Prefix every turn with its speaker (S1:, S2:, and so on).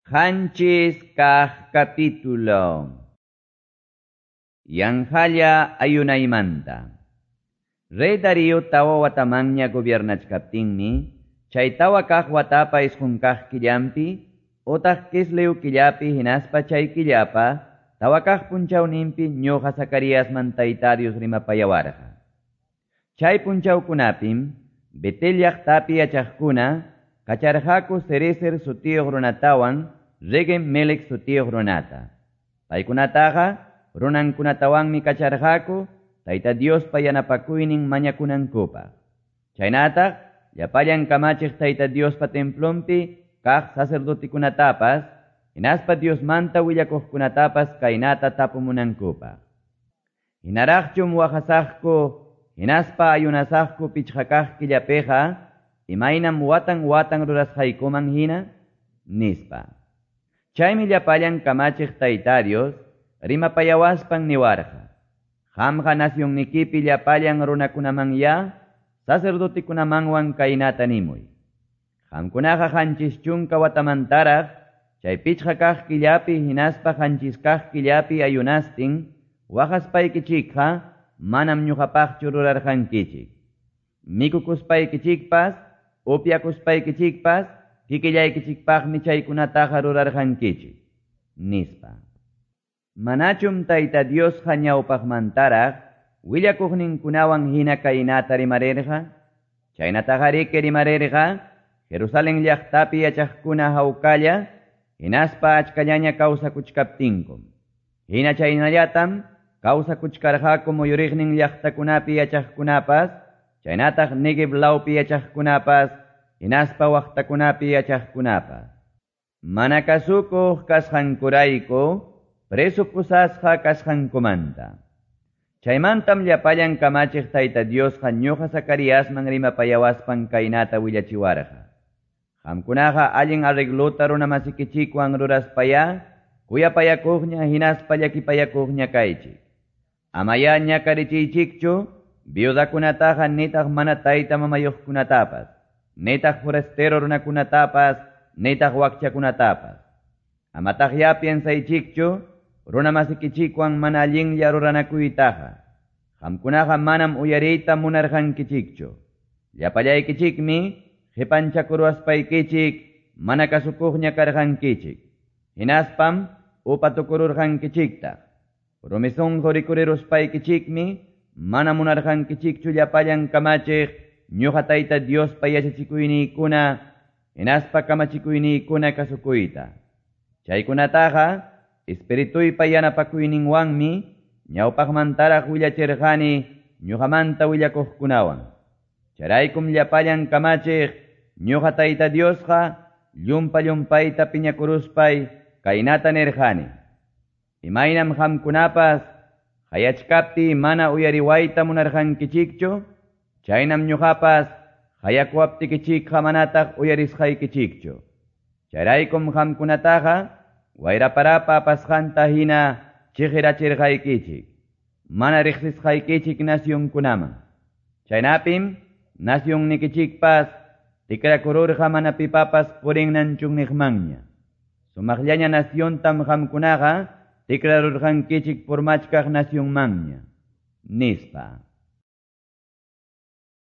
S1: Hanchis kah capítulo. Yanjalla ayunaymanta. Rey Darío tawa watamanya gobiernachkaptinmi, chay tawa kah watapa isqunkah killampi, otah kisleu killapi hinaspa chay killapa, tawa kah punchawnimpi ñoqa Zacarías mantaitarios rimapayawarqa. Chay punchawkunapim, Betel llaqtapi yachaqkuna, kacharqaku Cerecer sutiyuq runatawan, Regem Melech sutiyuq runata. Paykunataqa, runankunatawanmi kacharqaku, Tayta Diospa yanapakuynin mañakunankupaq. Chaynataq, llapallan kamachiq Tayta Diospa templompi, kaq sacerdotikunatapas, hinaspa Diosmanta willakuqkunatapas kaynata tapumunankupaq. Hinaraqchum waqasaqku, hinaspa ayunasaqku pichqakaq killapiqa, imaynam watan rurasqaykuman hina, nispa. Chaymi llapallan kamachiq Tayta Dios, rimapayawaspan niwarqa. Qamqa nasyonnikipi llapallan runakunamanya, sacerdotikunamanwan kaynata nimuy. Qamkunaqa qanchis chunka watamantaraq, chay pichqakaq killapi hinaspa qanchiskaq killapi ayunastin, waqaspaykichikqa, manam ñuqapaqchu rurarqankichik. Mikukuspaykichikpas, upyakuspaykichikpas, kikillaykichikpaqmi chaykunataqa rurarqankichik, nispa. Manachum Tayta Diosqa ñawpaqmantaraq, willakuqninkunawan hina kaynata rimarirqa, chaynataqa riki rimarirqa, Jerusalén llaqtapi yachaqkuna hawkalla, hinaspa achkallaña kawsakuchkaptinkum. Hina chaynallatam, kawsakuchkarqaku muyuriqnin llaqtakunapi yachaqkunapas, chaynataq Negev lawpi yachaqkunapas, hinaspa waqtakunapi yachaqkunapas. Mana kasukuq kasqankurayku, preso pusasqa kasqankumanta. Chaymantam llapallan kamachiq Tayta Diosqa ñuqa Zacaríasman rimapayawaspan kaynata willachiwarqa. Qamkunaqa allin arregluta runamasikichikwan ruraspaya, kuyapayakuqña hinaspa llakipayakuqña kaychik. Amaya ñakarichiychikchu, viudakunataqa nitaq mana tayta mamayuqkunatapas, nitaq forastero runakunatapas, nitaq wakchakunatapas. Amataq ya piensaychikchu, runamasikichikwan mana allinlla ruranakuytaqa. Qamkunaqa manam uyariyta munarqankichikchu. Llapallaykichikmi, qipanchakurwaspaykichik, mana kasukuqña karqankichik. Hinaspam, upatukururqankichiktaq. Rumisunqu rikuriruspaykichinmi, mana munarqankichikchu llapallan kamachiq, ñuqa Tayta Diospa yachachikuyniykuna, hinaspa kamachikuyniykuna kasukuyta. Chaykunataqa, Espirituypa yanapakuyninwanmi, ñawpaqmantaraq willachirqani, ñuqamanta willakuqkunawan. Charaykum llapallan kamachiq, ñuqa Tayta Diosqa, llumpayta piñakuruspay, kaynata nirqani. Imaynam qamkunapas, hayachkapti mana uyariwayta munarqankichikchu, chaynam ñuqapas, hayakuwaptikichikqa manataq uyarisqaykichikchu. Charaykum qamkunataqa, wayraparapa apasqanta hina chiqirachirqaykichik. Mana riqsisqaykichik nasyunkunaman. Chaynapim, nasyunnikichikpas, tikrakururqa mana pipapas purinnanchukniqmanña. Sumaqllaña nasyuntam qamkunaqa, tikrarurqankichik purmachkaq nasyunmanña, nispa.